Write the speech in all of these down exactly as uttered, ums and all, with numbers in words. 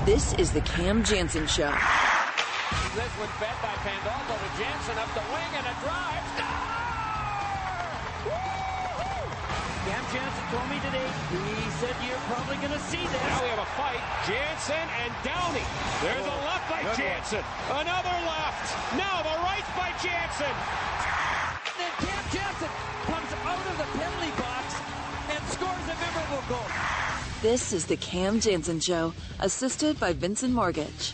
This is the Cam Jansen Show. This one fed by Pandolfo to Jansen up the wing and a drive. Cam Jansen told me today, he said you're probably going to see this. Now we have a fight. Jansen and Downey. There's a left by Good Jansen. One. Another left. Now the right by Jansen. Then Cam Jansen comes out of the penalty box and scores a memorable goal. This is the Cam Jansen Show, assisted by Vincent Mortgage.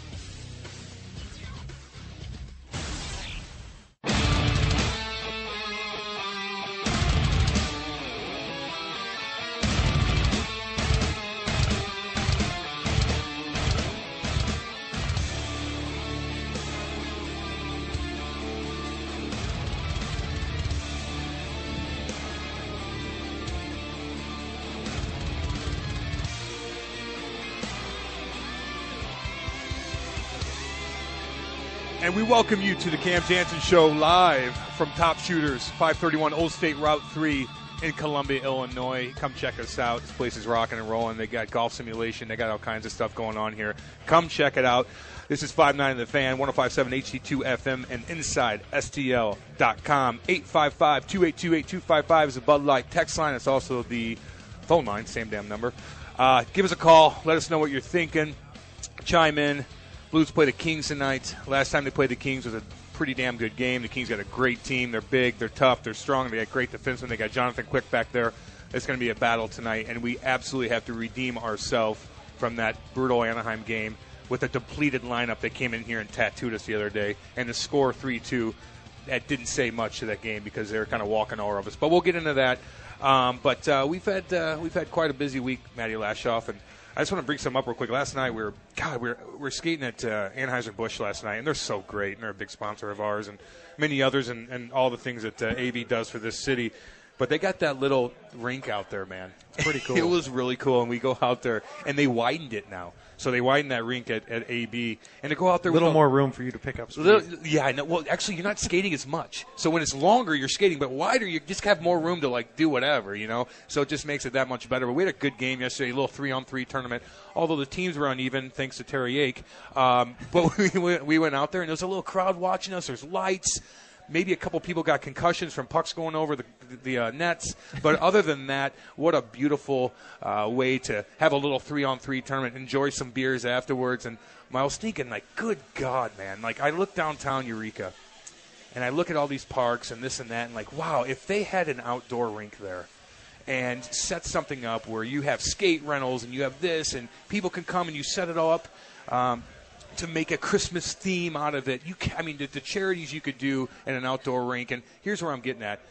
And we welcome you to the Cam Jansen Show live from Top Shooters, five thirty-one Old State Route three in Columbia, Illinois. Come check us out. This place is rocking and rolling. They got golf simulation. They got all kinds of stuff going on here. Come check it out. This is five nine The Fan, one oh five point seven H D two F M, and inside S T L dot com. eight five five, two eight two, eight two five five is the Bud Light text line. It's also the phone line, same damn number. Uh, give us a call. Let us know what you're thinking. Chime in. Blues play the Kings tonight. Last time they played the Kings was a pretty damn good game. The Kings got a great team. They're big, they're tough, they're strong. They got great defensemen. They got Jonathan Quick back there. It's going to be a battle tonight, and we absolutely have to redeem ourselves from that brutal Anaheim game with a depleted lineup that came in here and tattooed us the other day. And the score three two, that didn't say much to that game because they were kind of walking all over us. But we'll get into that. Um, but uh, we've had uh, we've had quite a busy week, Matty Lashoff, and I just want to bring some up real quick. Last night we were, God, we were, we were skating at uh, Anheuser-Busch last night, and they're so great, and they're a big sponsor of ours, and many others, and, and all the things that uh, A B does for this city. But they got that little rink out there, man. It's pretty cool. It was really cool, and we go out there, and they widened it now. So they widened that rink at, at A B, and to go out there a little with more room for you to pick up speed. Little, yeah, I know. Well, actually, you're not skating as much. So when it's longer, you're skating, but wider, you just have more room to like do whatever, you know. So it just makes it that much better. But we had a good game yesterday, a little three-on-three tournament. Although the teams were uneven, thanks to Terry Yake. Um, but we went, we went out there, and there was a little crowd watching us. There's lights. Maybe a couple people got concussions from pucks going over the, the uh, nets. But other than that, what a beautiful uh, way to have a little three-on-three tournament, enjoy some beers afterwards. And I was thinking, like, good God, man. Like, I look downtown Eureka, and I look at all these parks and this and that, and like, wow, if they had an outdoor rink there and set something up where you have skate rentals and you have this, and people can come and you set it all up, um, to make a Christmas theme out of it. You can, I mean, the, the charities you could do in an outdoor rink. And here's where I'm getting at.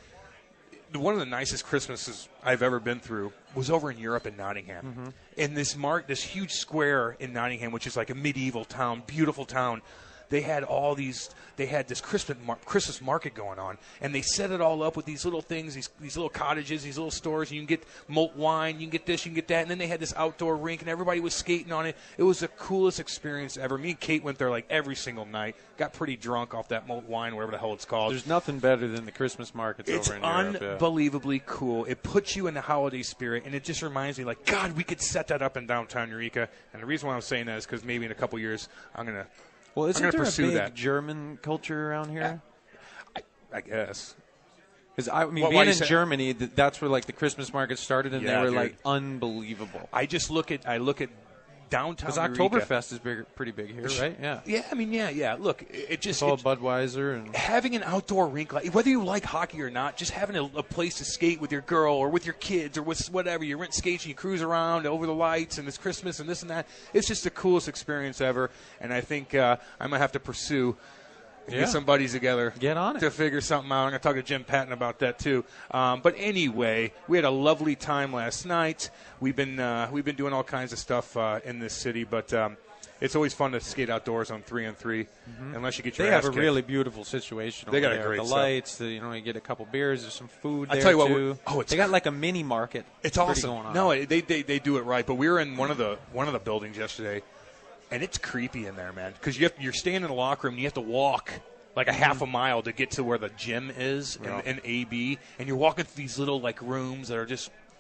One of the nicest Christmases I've ever been through was over in Europe in Nottingham. Mm-hmm. In this mark, this huge square in Nottingham, which is like a medieval town, beautiful town. They had all these, they had this Christmas mar- Christmas market going on, and they set it all up with these little things, these these little cottages, these little stores. And you can get malt wine, you can get this, you can get that, and then they had this outdoor rink, and everybody was skating on it. It was the coolest experience ever. Me and Kate went there like every single night, got pretty drunk off that malt wine, whatever the hell it's called. There's nothing better than the Christmas markets it's over in Europe. It's unbelievably yeah. cool. It puts you in the holiday spirit, and it just reminds me, like, God, we could set that up in downtown Eureka. And the reason why I'm saying that is because maybe in a couple years I'm going to Well, isn't I'm there pursue a big that. German culture around here? I, I guess. Because I mean, What- being why do in you say- Germany, th- that's where like the Christmas markets started, and Yeah, they were dude. like unbelievable. I just look at I look at downtown Because Eureka. Oktoberfest is big, pretty big here, right? Yeah. Yeah, I mean, yeah, yeah. Look, it, it just It's all it- Budweiser and having an outdoor rink, like whether you like hockey or not, just having a, a place to skate with your girl or with your kids or with whatever. You rent skates and you cruise around over the lights, and it's Christmas and this and that. It's just the coolest experience ever, and I think uh, I'm gonna have to pursue. Yeah. Get some buddies together. Get on it. To figure something out. I'm going to talk to Jim Patton about that, too. Um, but anyway, we had a lovely time last night. We've been uh, we've been doing all kinds of stuff uh, in this city, but um, it's always fun to skate outdoors on three and three, mm-hmm. unless you get your they ass have a kicked. really beautiful situation. They over got a there. great the stuff. lights. The, you know, you get a couple beers. There's some food I there tell you what, too. we're- oh, it's they got cr- like a mini market. It's pretty awesome. Going on. No, they, they they do it right. But we were in one of the one of the buildings yesterday, and it's creepy in there, man. Because you have, you're staying in the locker room, and you have to walk like a half a mile to get to where the gym is Yeah. in, in A B, and you're walking through these little like rooms that are just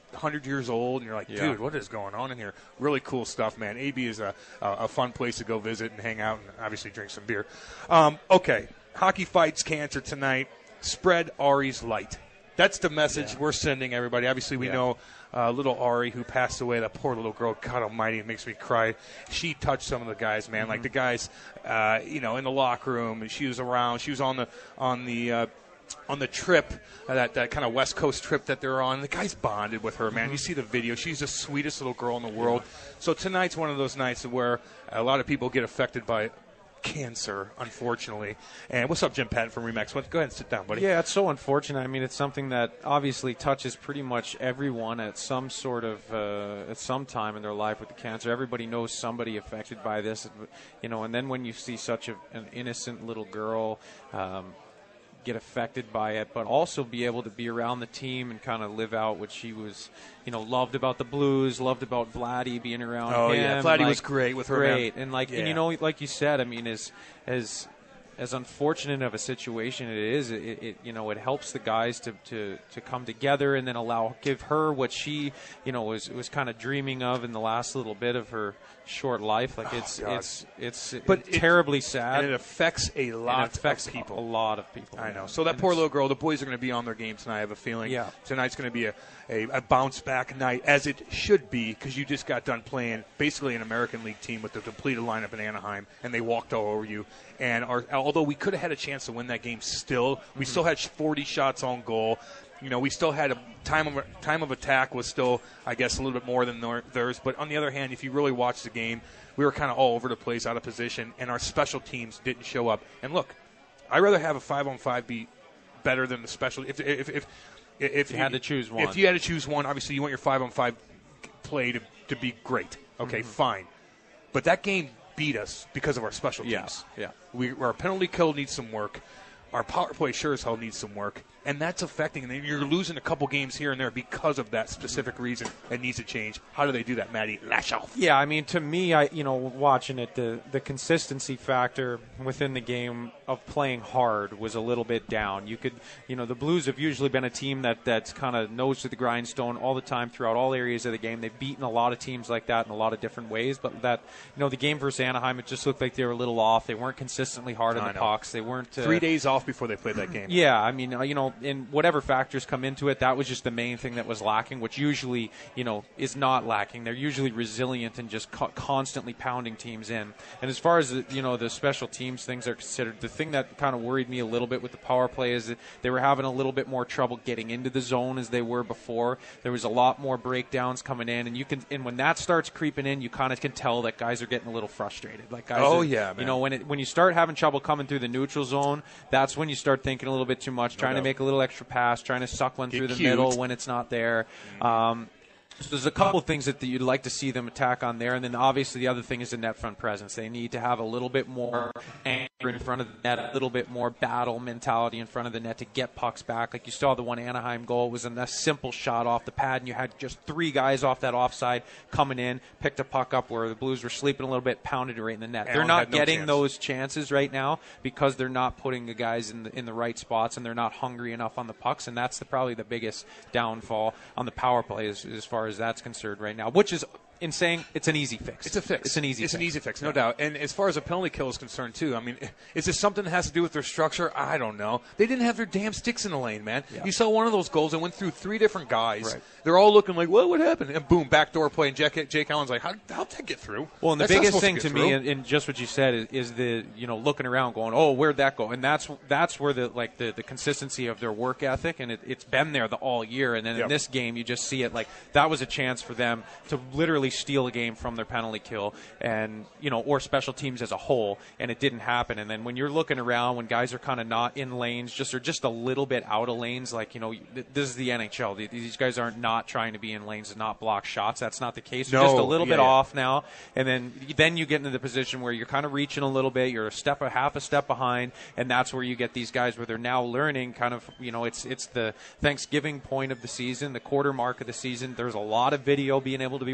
one hundred years old, and you're like, Yeah. dude, what is going on in here? Really cool stuff, man. A B is a, a, a fun place to go visit and hang out and obviously drink some beer. Um, okay, Hockey Fights Cancer tonight. Spread Ari's light. That's the message Yeah. we're sending everybody. Obviously, we Yeah. know uh, little Ari who passed away. That poor little girl. God Almighty, it makes me cry. She touched some of the guys, man. Mm-hmm. Like the guys, uh, you know, in the locker room. And she was around. She was on the on the. Uh, on the trip, uh, that, that kind of West Coast trip that they're on. The guys bonded with her, man. Mm-hmm. You see the video. She's the sweetest little girl in the world. So tonight's one of those nights where a lot of people get affected by cancer, unfortunately. And what's up, Jim Patton from Remax? Go ahead and sit down, buddy. Yeah, it's so unfortunate. I mean, it's something that obviously touches pretty much everyone at some sort of uh, at some time in their life with the cancer. Everybody knows somebody affected by this, you know. And then when you see such a, an innocent little girl um, get affected by it, but also be able to be around the team and kind of live out what she was, you know, loved about the Blues, loved about Vladdy, being around Oh, him. yeah. Vladdy like, was great with her, man. Great. And, like, Yeah. and, you know, like you said, I mean, as as as unfortunate of a situation it is, it, it you know, it helps the guys to, to, to come together and then allow, give her what she, you know, was was kind of dreaming of in the last little bit of her short life. Like, it's God. it's it's But it's it- terribly sad. And it affects a and lot it affects of people. a lot of people. I yeah. know. So that And poor it's- little girl, the boys are going to be on their game tonight, I have a feeling. Yeah. Tonight's going to be a, a, a bounce-back night, as it should be, because you just got done playing basically an American League team with the completed lineup in Anaheim, and they walked all over you. And our, although we could have had a chance to win that game still, we Mm-hmm. still had forty shots on goal. You know, we still had a time of time of attack was still, I guess, a little bit more than their- theirs. But on the other hand, if you really watch the game, we were kind of all over the place, out of position, and our special teams didn't show up. And look, I'd rather have a five-on-five be better than the special. If if if if, if You had to choose one. If you had to choose one, obviously you want your five-on-five play to, to be great. Okay, Mm-hmm. fine. But that game beat us because of our special teams. Yeah, yeah. We, our penalty kill needs some work. Our power play sure as hell needs some work. And that's affecting, and then you're losing a couple games here and there because of that specific reason. It needs to change. How do they do that, Matty? Lash off. Yeah, I mean, to me, I you know, watching it, the the consistency factor within the game of playing hard was a little bit down. You could, you know, the Blues have usually been a team that that's kind of nose to the grindstone all the time throughout all areas of the game. They've beaten a lot of teams like that in a lot of different ways, but that, you know, the game versus Anaheim, it just looked like they were a little off. They weren't consistently hard on I the know. pucks. They weren't uh, Three days off before they played that game. Yeah, I mean, uh, you know, in whatever factors come into it, that was just the main thing that was lacking, which usually, you know, is not lacking. They're usually resilient and just co- constantly pounding teams in. And as far as, the, you know, the special teams things are considered, the thing that kind of worried me a little bit with the power play is that they were having a little bit more trouble getting into the zone as they were before. There was a lot more breakdowns coming in, and you can, and when that starts creeping in, you kind of can tell that guys are getting a little frustrated. Like guys, Oh, are, yeah, you man. know, when it when you start having trouble coming through the neutral zone, that's when you start thinking a little bit too much, trying to doubt. make a little extra pass, trying to suck one Get through the cute. middle when it's not there. Um, so there's a couple things that you'd like to see them attack on there, and then obviously the other thing is the net front presence. They need to have a little bit more anger in front of the net, a little bit more battle mentality in front of the net to get pucks back. Like you saw the one Anaheim goal, it was a nice simple shot off the pad, and you had just three guys off that offside coming in, picked a puck up where the Blues were sleeping a little bit, pounded it right in the net. Allen They're not had no getting chance. those chances right now because they're not putting the guys in the in the right spots, and they're not hungry enough on the pucks, and that's the, probably the biggest downfall on the power play as, as far as that's concerned right now, which is in saying it's an easy fix. It's a fix. It's an easy It's fix. an easy fix, no doubt. And as far as a penalty kill is concerned, too, I mean, is this something that has to do with their structure? I don't know. They didn't have their damn sticks in the lane, man. Yeah. You saw one of those goals that went through three different guys. Right. They're all looking like, well, what happened? And boom, backdoor play. And Jake, Jake Allen's like, how, how'd that get through? Well, and the That's not biggest supposed thing get to through. me, and, and just what you said, is, is the you know looking around, going, "Oh, where'd that go?" And that's that's where the like the, the consistency of their work ethic, and it, it's been there the all year. And then Yep. in this game, you just see it like that was a chance for them to literally steal a game from their penalty kill, and you know, or special teams as a whole, and it didn't happen. And then when you're looking around, when guys are kind of not in lanes, just or just a little bit out of lanes, like you know, th- this is the N H L. These guys aren't not trying to be in lanes and not block shots. That's not the case. They're No, just a little yeah, bit yeah. off now, and then then you get into the position where you're kind of reaching a little bit. You're a step, a half a step behind, and that's where you get these guys where they're now learning. Kind of, you know, it's it's the Thanksgiving point of the season, the quarter mark of the season. There's a lot of video being able to be They're watched figuring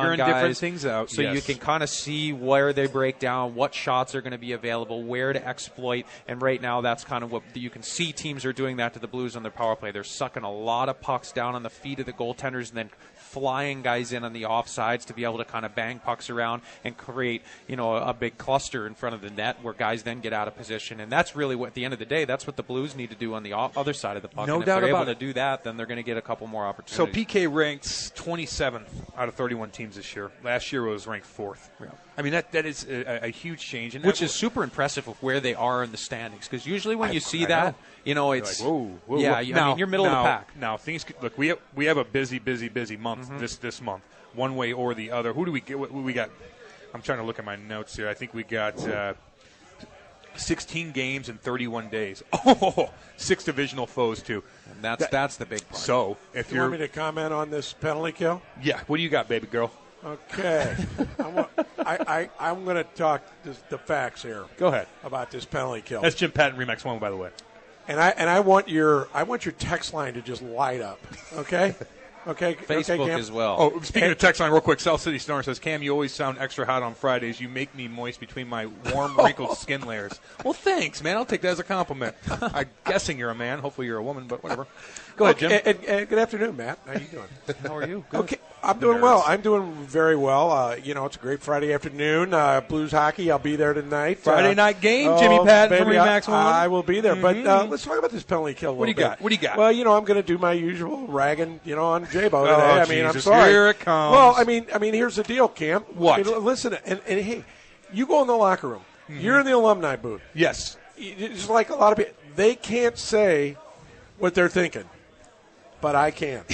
figuring guys, different things out. So yes. you can kind of see where they break down, what shots are going to be available, where to exploit. And right now, that's kind of what you can see teams are doing that to the Blues on their power play. They're sucking a lot of pucks down on the feet of the goaltenders and then flying guys in on the offsides to be able to kind of bang pucks around and create, you know, a, a big cluster in front of the net where guys then get out of position. And that's really what, at the end of the day, that's what the Blues need to do on the o- other side of the puck. No and if doubt they're about able it. to do that, then they're going to get a couple more So opportunities. P K ranks twenty-seventh out of thirty-one teams this year. Last year it was ranked fourth. Yeah. I mean, that that is a, a huge change. And Which that, is super impressive with where they are in the standings. Because usually when I- you see I that, know. you know, You're it's like, whoa, whoa, yeah, whoa. you- now, I mean, you're middle now, of the pack. Now things could, look. We have, we have a busy, busy, busy month Mm-hmm. this this month, one way or the other. Who do we get? What, we got? I'm trying to look at my notes here. I think we got uh, sixteen games in thirty-one days. Oh, six divisional foes too. And that's That- that's the big part. So if You you're, want me to comment on this penalty kill? yeah, what do you got, baby girl? Okay. I want, I, I, I'm going to talk this, the facts here Go ahead. about this penalty kill. That's Jim Patton Remax One, by the way. And I and I want your I want your text line to just light up. Okay? Okay. Facebook okay, Cam? as well. Oh, speaking of text line, real quick, South City Star says, Cam, you always sound extra hot on Fridays. You make me moist between my warm, wrinkled skin layers. Well, thanks, man. I'll take that as a compliment. I'm guessing you're a man. Hopefully you're a woman, but whatever. Go ahead, Jim. Okay, and, and good afternoon, Matt. How you doing? How are you? Okay, I'm doing well. I'm doing very well. Uh, you know, it's a great Friday afternoon. Uh, Blues hockey. I'll be there tonight. Friday Uh, night game, oh, Jimmy Patton from baby, Remax I, One. I will be there. But uh, let's talk about this penalty kill. A What do you little got? bit. What do you got? Well, you know, I'm going to do my usual ragging, you know, on J-Bo today. Oh, I mean, I'm Jesus, sorry. here it comes. Well, I mean, I mean, here's the deal, Cam. What? I mean, listen, and, and hey, you go in the locker room. Mm-hmm. You're in the alumni booth. Yes. It's like a lot of people. They can't say what they're thinking. But I can.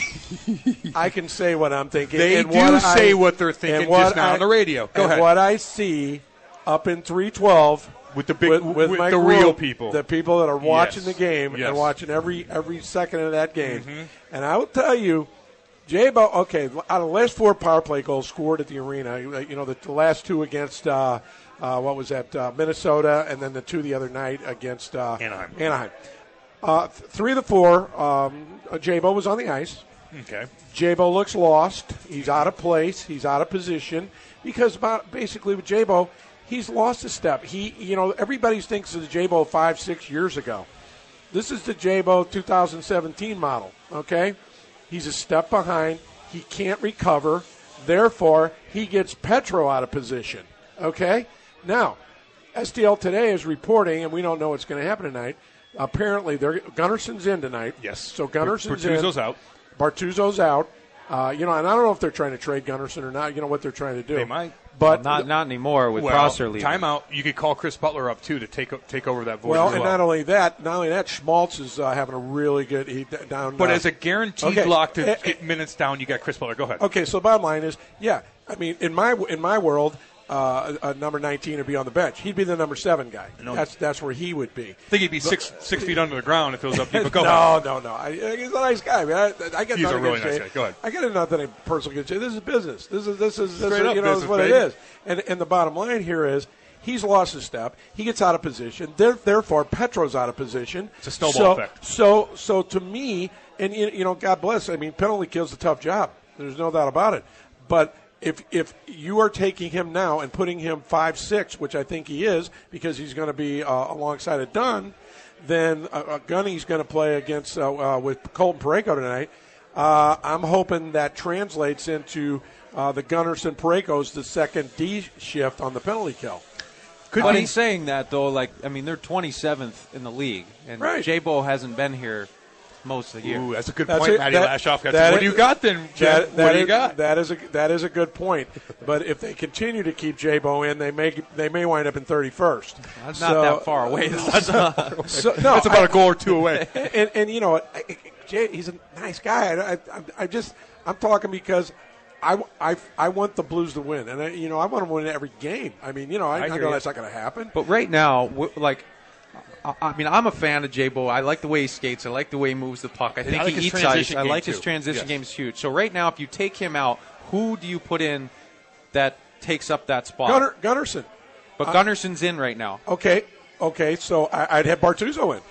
I can say what I'm thinking. They and do what say I, what they're thinking and what just now I- on the radio. Go and ahead. what I see up in three twelve With the big- with, with with my the group, real people. the people that are watching Yes. the game Yes. and watching every every second of that game. Mm-hmm. And I will tell you, J-Bo, okay, out of the last four power play goals scored at the arena, you know, the, the last two against, uh, uh, what was that, uh, Minnesota, and then the two the other night against uh, Anaheim. Anaheim. Uh, th- three of the four, um, uh, J-Bo was on the ice. Okay. J-Bo looks lost. He's out of place. He's out of position because about basically with J-Bo, he's lost a step. He, you know, everybody thinks of the J-Bo five, six years ago. This is the J-Bo two thousand seventeen model. Okay, he's a step behind. He can't recover. Therefore, he gets Petro out of position. Okay, now S T L today is reporting, and we don't know what's going to happen tonight. Apparently, they're, Gunnarsson's in tonight. Yes. So Gunnarsson's in. Bertuzzo's out. Bartuzzo's out. Uh, you know, and I don't know if they're trying to trade Gunnarsson or not. You know what they're trying to do. They might. But not not anymore with Well, Prosser leaving. timeout. You could call Chris Butler up too to take o- take over that voice. well, as and well. not only that, not only that, Schmaltz is uh, having a really good he, down. But uh, as a guaranteed okay. lock to Eh, eh, get minutes down, you got Chris Butler. Go ahead. Okay, so the bottom line is, yeah, I mean, in my in my world, uh, a, a number nineteen would be on the bench. He'd be the number seven guy. No. That's that's where he would be. I think he'd be six six feet under the ground if it was up to you. But go no, ahead. no, no, I, He's a nice guy, man. I, I get He's a nothing really against nice Jay. guy. Go ahead. I got nothing personal against Jay. This is business. This is this is this Straight is, up you know, this is business, what baby. it is. And and the bottom line here is he's lost his step. He gets out of position. There, therefore, Petro's out of position. It's a snowball so, effect. So so to me, and you you know, God bless. I mean, penalty kill's a tough job. There's no doubt about it. But if if you are taking him now and putting him five six, which I think he is, because he's going to be uh, alongside of Dunn, then uh, uh, Gunny's going to play against uh, uh, with Colton Parayko tonight. Uh, I'm hoping that translates into uh, the Gunnarsson Parayko's the second D shift on the penalty kill. Could but in saying that though, like I mean, they're twenty-seventh in the league, and Right. J-Bo hasn't been here most of the year. Ooh, that's a good That's point, it. Matty That- Lashoff. Got that what is- do you got then, Jim? That, what that do you is- got? That is a that is a good point. But if they continue to keep J-Bo in, they may they may wind up in thirty-first. That's not that far away. though. So, no, That's about I- a goal or two away. and, and you know, I, I, Jay, he's a nice guy. I, I, I just I'm talking because I, I, I want the Blues to win, and I, you know I want them to win every game. I mean, you know, I, I I, hear know you. that's not going to happen. But right now, w- like, I, I mean, I'm a fan of J-Bo. I like the way he skates. I like the way he moves the puck. I think like he his eats ice. transition I game, like his too. transition Yes. game is huge. So right now, if you take him out, who do you put in that takes up that spot? Gunnar, Gunnarsson. But Gunnarsson's in right now. Okay, okay. So I, I'd have Bartuzzo in.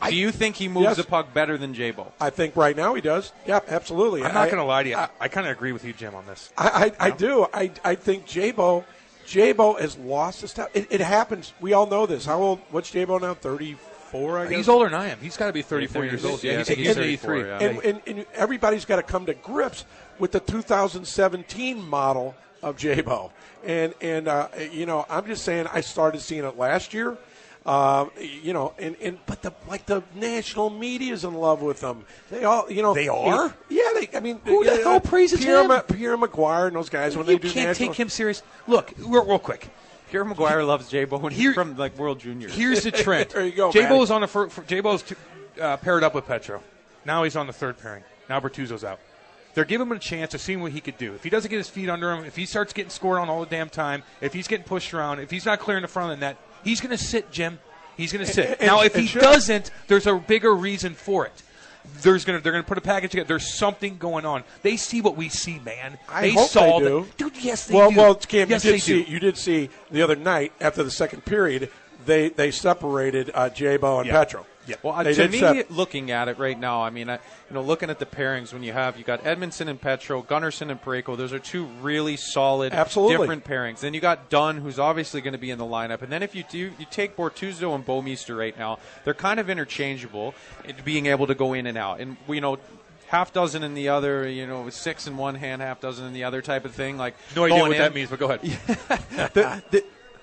I, Do you think he moves yes. the puck better than J-Bo? I think right now he does. Yeah, absolutely. I'm not I- going to lie to you. I, I kind of agree with you, Jim, on this. I, I, I do. I, I think J-Bo, J-Bo has lost his step. It, it happens. We all know this. How old? What's J-Bo now? thirty-four, I guess? He's older than I am. He's got to be thirty-four Yeah, years old. yeah, Yeah, I he's, think he's he's eighty-three. thirty-four, yeah. And, and, and everybody's got to come to grips with the two thousand seventeen model of J-Bo. And, and uh, you know, I'm just saying I started seeing it last year. Um, you know, and, and but the like the national media's in love with them. They all, you know, They are? Yeah, they. I mean, Who the uh, hell praises Pierre him? Ma- Pierre Maguire and those guys when You they do can't national. take him serious. Look, real, real quick. Pierre Maguire loves J-Bo when Here- he's from like World Juniors. Here's the trend. There you go, J-Bo's on the fir- fir- J-Bo's t- uh, paired up with Petro. Now he's on the third pairing. Now Bertuzzo's out. They're giving him a chance to see what he could do. If he doesn't get his feet under him, if he starts getting scored on all the damn time, if he's getting pushed around, if he's not clearing the front of the net, he's going to sit, Jim. He's going to sit. And- now, and- if and he should. doesn't, there's a bigger reason for it. There's gonna, they're going to put a package together. There's something going on. They see what we see, man. I they hope saw they that- do. Dude, yes, they well, do. well, Cam, yes, you they did see. do. You did see the other night after the second period. They they separated uh, J-Bo and Yeah. Petro. Yeah. Well, uh, They to did me, sep- looking at it right now, I mean, I, you know, looking at the pairings when you have you got Edmondson and Petro, Gunnarsson and Parayko. Those are two really solid, Absolutely. different pairings. Then you got Dunn, who's obviously going to be in the lineup. And then if you do, you take Bortuzzo and Bouwmeester right now. They're kind of interchangeable, in being able to go in and out. And you know. Half dozen in the other, you know, six in one hand, half dozen in the other type of thing. Like No idea going what in. that means, but go ahead. the, the,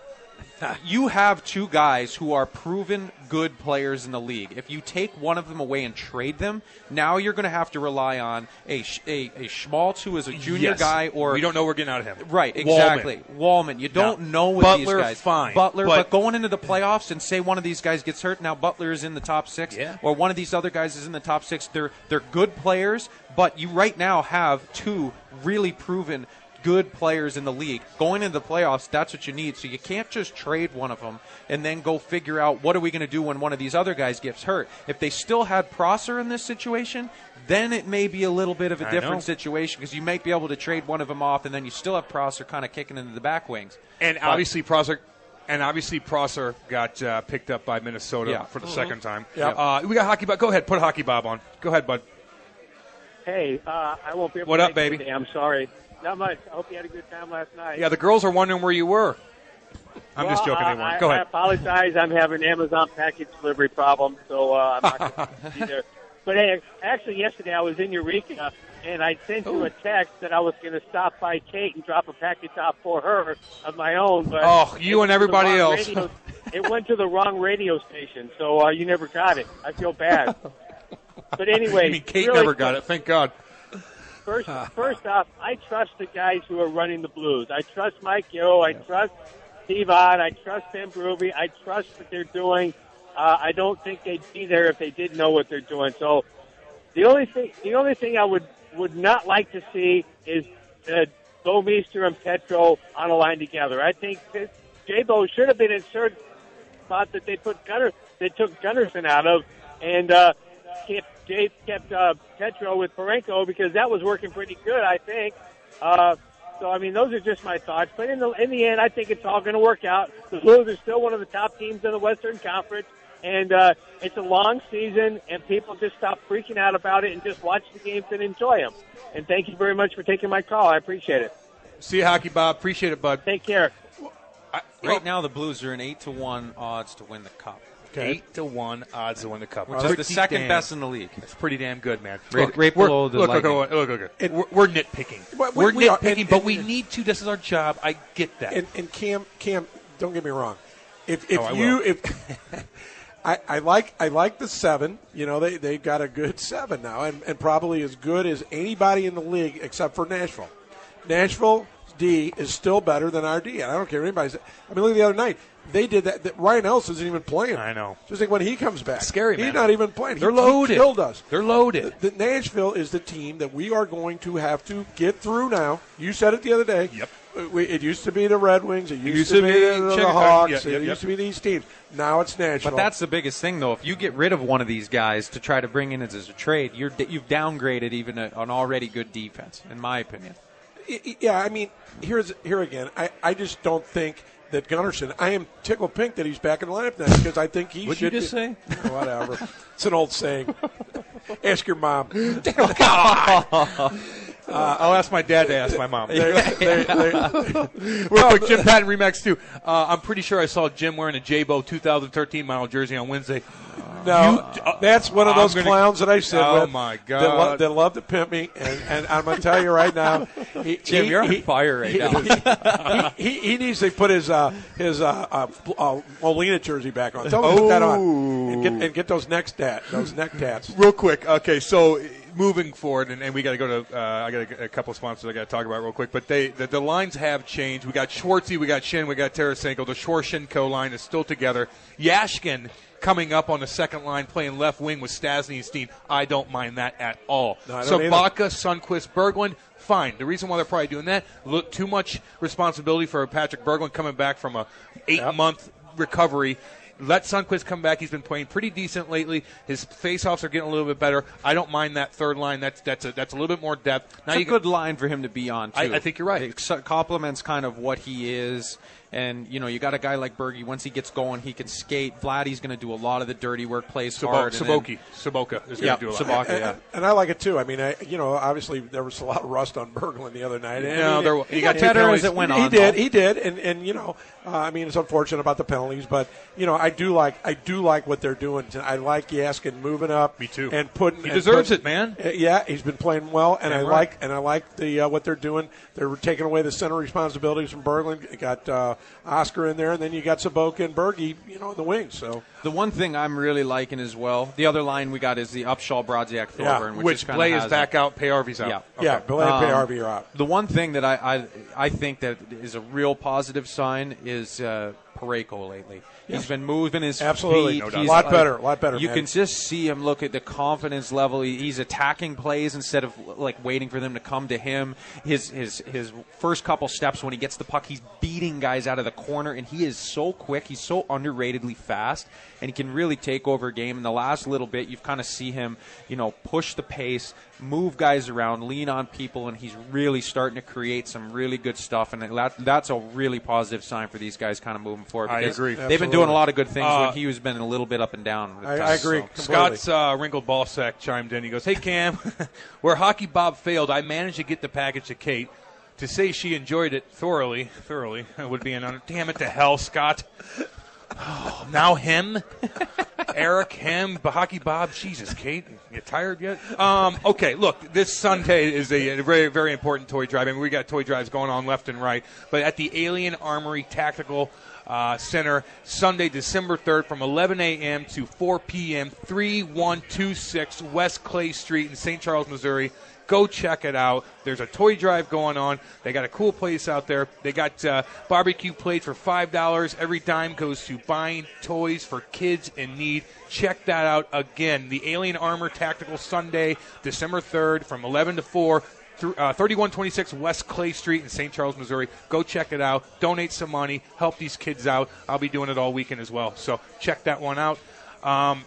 you have two guys who are proven good players in the league. If you take one of them away and trade them, now you're going to have to rely on a sh- a, a Schmaltz who is a junior Yes. guy, or we don't know we're getting out of him. right, exactly. Wallman. You don't Now, know with Butler, these guys. fine, Butler, but- but, going into the playoffs and say one of these guys gets hurt, now Butler is in the top six, Yeah. or one of these other guys is in the top six. They're they're good players, but you right now have two really proven good players in the league. Going into the playoffs, that's what you need. So you can't just trade one of them and then go figure out what are we going to do when one of these other guys gets hurt. If they still had Prosser in this situation, then it may be a little bit of a I different know. situation because you might be able to trade one of them off and then you still have Prosser kind of kicking into the back wings. And But- obviously Prosser, and obviously Prosser got uh, picked up by Minnesota Yeah. for the second time. Yep. Uh, we got hockey Bob. Go ahead, put hockey Bob on. Go ahead, bud. Hey, uh, I won't be able What to up, make baby? it today. I'm sorry. Not much. I hope you had a good time last night. Yeah, the girls are wondering where you were. I'm just Well, joking. uh, They weren't. I, Go I ahead. apologize. I'm having an Amazon package delivery problem, so uh, I'm not going to be there. But hey, actually, yesterday I was in Eureka, and I sent you a text that I was going to stop by Kate and drop a package off for her of my own. But Oh, you it and went to the everybody wrong else. radio- it went to the wrong radio station, so uh, you never got it. I feel bad. But anyway, You mean Kate really never quick. got it? Thank God. First, first off, I trust the guys who are running the Blues. I trust Mike Yo. I trust Steve Ott. I trust Tim Groovy. I trust what they're doing. Uh, I don't think they'd be there if they didn't know what they're doing. So, the only thing, the only thing I would would not like to see is uh, Bouwmeester and Petro on a line together. I think that J-Bo should have been inserted. Spot that they put Gunnar, they took Gunnarsson out of, and uh, kept Jay kept uh, Petro with Parayko because that was working pretty good, I think. Uh, so I mean, those are just my thoughts. But in the in the end, I think it's all going to work out. The Blues are still one of the top teams in the Western Conference, and uh, it's a long season, and people just stop freaking out about it and just watch the games and enjoy them. And thank you very much for taking my call. I appreciate it. See you, hockey Bob. Appreciate it, bud. Take care. Right now, the Blues are an eight to one odds to win the cup, Eight to one odds to win the cup, which is the second damn, best in the league. It's pretty damn good, man. Right- Look, right we're- below the look, look, Lightning. look, look, look, look. We're, we're nitpicking. But we- we're we are, nitpicking, and- but and- we need to. This is our job. I get that. And, and Cam, Cam, don't get me wrong. If if Oh, I you will. if I, I like I like the seven. You know they they've got a good seven now, and, and probably as good as anybody in the league except for Nashville. Nashville D is still better than our D, and I don't care what anybody says. I mean, look at the other night. They did that. that Ryan Ellis isn't even playing. I know. Just think when he comes back, Scary, He's man. not even playing. They're he, loaded. He killed us. They're loaded. The, the Nashville is the team that we are going to have to get through now. You said it the other day. Yep. We, it used to be the Red Wings. It used, used to, to be be the, the Chicago. Hawks. Yeah, it yep, used yep. to be these teams. Now it's Nashville. But that's the biggest thing, though. If you get rid of one of these guys to try to bring in as a trade, you're you've downgraded even a, an already good defense, in my opinion. Yeah, I mean, here's here again. I, I just don't think that Gunnarsson. I am tickled pink that he's back in the lineup now because I think he What'd should. you just be, say? Whatever. It's an old saying. Ask your mom. Uh, I'll ask my dad to ask my mom. They're- they're- they're- Real quick, Jim Patton Remax too. Uh, I'm pretty sure I saw Jim wearing a J-Bo two thousand thirteen model jersey on Wednesday. No, that's one of I'm those gonna- clowns that I sit Oh, with. my That, lo- God. that love to pimp me, and, and I'm going to tell you right now, he, Jim, he- you're on he- fire right he, now. he, he, he needs to put his uh, his uh, uh, uh, Molina jersey back on. Tell him to put that on and get, and get those neck tat, those neck tats. Real quick, okay, so moving forward, and, and we got to go to, uh, I got a, a couple of sponsors I got to talk about real quick, but they the, the lines have changed. We got Schwartzy, we got Shin, we got Tarasenko. The Schwarzshenko line is still together. Yashkin coming up on the second line, playing left wing with Stasny and Steen. I don't mind that at all. No, I don't Sabaka, Sundqvist, Berglund, fine. The reason why they're probably doing that, look, too much responsibility for Patrick Berglund coming back from a eight-month recovery. Let Sundqvist come back. He's been playing pretty decent lately. His faceoffs are getting a little bit better. I don't mind that third line. That's that's a that's a little bit more depth. Now It's you a good line for him to be on, too. I- I think you're right. It so- complements kind of what he is. And, you know, you got a guy like Bergie. Once he gets going, he can skate. Vladdy's going to do a lot of the dirty work, plays Sabo- hard. and then- Saboki, Saboka is Yeah, going to do a lot. Sabaka, And, yeah. and I like it too. I mean, I, you know, obviously there was a lot of rust on Berglund the other night. And, No, I mean, there- it- he got got two better penalties. as it went He on. did, though. he did, and and you know, uh, I mean, it's unfortunate about the penalties, but you know, I do like, I do like what they're doing. I like Yaskin moving up, Me too. and putting. He and deserves putting- it, man. Uh, Yeah, he's been playing well, and Damn I right. like, and I like the uh, what they're doing. They're taking away the center responsibilities from Berglund. You got uh, Oscar in there, and then you got Saboka and Bergie, you know, in the wings. So The one thing I'm really liking as well, the other line we got is the Upshaw, Brodziak, Thorburn, which, Which is kinda Blay is has back a- out, Payarvy's out. Yeah. Okay. yeah, Belay and Um, Payarvi are out. The one thing that I, I I think that is a real positive sign is uh, Parayko lately. He's been moving his Absolutely. feet. No doubt. He's Lot like- better, lot better, You man. can just see him look at the confidence level. He, he's attacking plays instead of like waiting for them to come to him. His his his first couple steps when he gets the puck, he's beating guys out of the corner, and he is so quick. He's so underratedly fast, and he can really take over a game. In the last little bit, you've kind of see him, you know, push the pace, move guys around, lean on people, and he's really starting to create some really good stuff. And that, that's a really positive sign for these guys kind of moving forward. I because agree. They've been Absolutely. doing a lot of good things Uh, when he was been a little bit up and down. at I, times, I agree. so. completely. Scott's uh, wrinkled ball sack chimed in. He goes, "Hey Cam, where Hockey Bob failed, I managed to get the package to Kate. To say she enjoyed it thoroughly, thoroughly would be an honor. Damn it to hell, Scott. Oh, now him, Eric, him, Hockey Bob. Jesus, Kate, you tired yet? Um, okay, look, this Sunday is a, a very, very important toy drive. I mean, we got toy drives going on left and right, but at the Alien Armory Tactical Uh, Center, Sunday, December third, from eleven a.m. to four p.m., three one two six West Clay Street in Saint Charles, Missouri. Go check it out. There's a toy drive going on. They got a cool place out there. They got uh, barbecue plates for five dollars. Every dime goes to buying toys for kids in need. Check that out again. The Alien Armor Tactical Sunday, December third, from eleven to four. Uh, thirty-one twenty-six West Clay Street in Saint Charles, Missouri. Go check it out. Donate some money. Help these kids out. I'll be doing it all weekend as well. So check that one out. Um,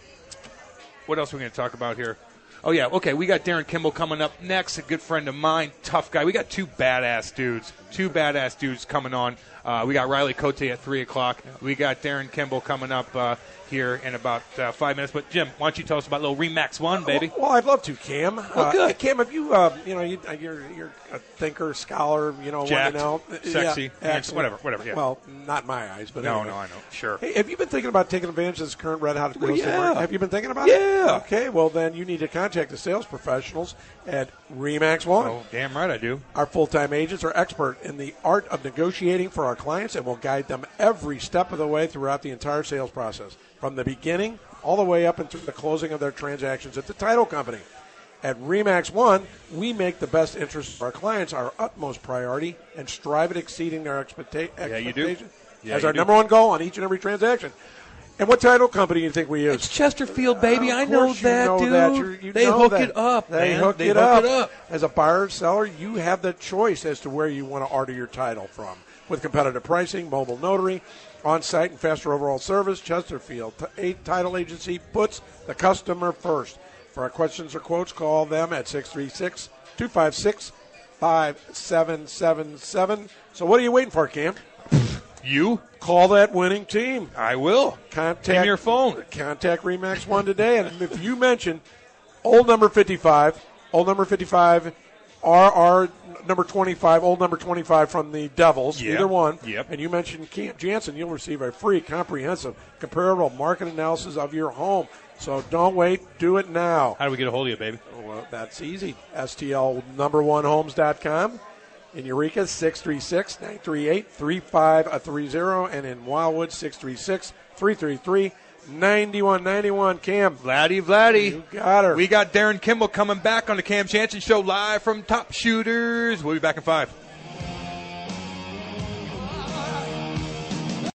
what else are we going to talk about here? Oh, yeah. Okay, we got Darren Kimball coming up next, a good friend of mine, tough guy. We got two badass dudes, two badass dudes coming on. Uh, we got Riley Cote at three o'clock. We got Darren Kimball coming up uh, here in about uh, five minutes. But, Jim, why don't you tell us about little Remax one, baby? Well, I'd love to, Cam. Well, good. Uh, Cam, have you, uh, you know, you, uh, you're you're a thinker, scholar, you know, Jacked, want to know, sexy, yeah, handsome, excellent. whatever, whatever, yeah. Well, not in my eyes, but No, anyway. no, I know. Sure. Hey, have you been thinking about taking advantage of this current red hot real estate yeah. market? Have you been thinking about Yeah. it? Okay, well then you need to contact the sales professionals at Remax One. Oh, damn right I do. Our full-time agents are expert in the art of negotiating for our clients and will guide them every step of the way throughout the entire sales process, from the beginning all the way up into the closing of their transactions at the title company. At Remax One, we make the best interests of our clients our utmost priority and strive at exceeding their expecta- Yeah, you do. expectations Yeah, as you our do. number one goal on each and every transaction. And what title company do you think we use? It's Chesterfield, baby. Of I know course you that, know dude. that. You're- you they know hook that. it up, They man. hook, they it, hook up. it up. As a buyer or seller, you have the choice as to where you want to order your title from. With competitive pricing, mobile notary, on-site, and faster overall service, Chesterfield t- a title agency puts the customer first. For our questions or quotes, call them at six three six, two five six, five seven seven seven. So what are you waiting for, Cam? You? Call that winning team. I will. Contact Give me your phone. Contact Remax One today, and if you mention old number fifty-five, old number fifty-five, R R number twenty-five, old number twenty-five from the Devils, Yep. either one, Yep. and you mention Camp Jansen, you'll receive a free, comprehensive, comparable market analysis of your home. So don't wait. Do it now. How do we get a hold of you, baby? Well, that's easy. S T L number one homes dot com. In Eureka, six three six, nine three eight, three five three zero. And in Wildwood, six three six, three three three, nine one nine one. Cam. Vladdy, Vladdy. You got her. We got Darren Kimball coming back on the Cam Jansen Show live from Top Shooters. We'll be back in five.